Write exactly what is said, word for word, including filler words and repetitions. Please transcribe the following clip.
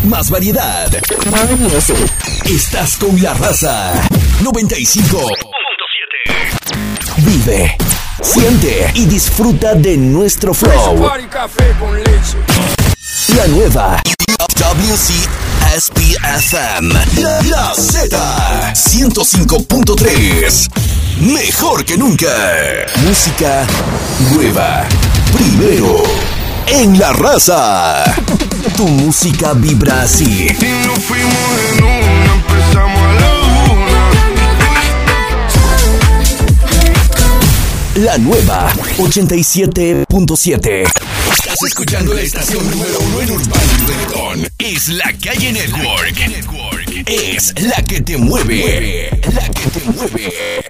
más variedad. Estás con La Raza noventa y cinco punto siete. Vive, siente y disfruta de nuestro flow. La nueva W C S P F M. La, la Z ciento cinco punto tres. Mejor que nunca. Música nueva. Primero en La Raza. Tu música vibra así. Y nos fuimos en una, empezamos a la una. La nueva ochenta y siete punto siete. Estás escuchando la estación número uno en Urbano y Reggaetón. Es La Calle Network. Es la que te mueve. La que te mueve.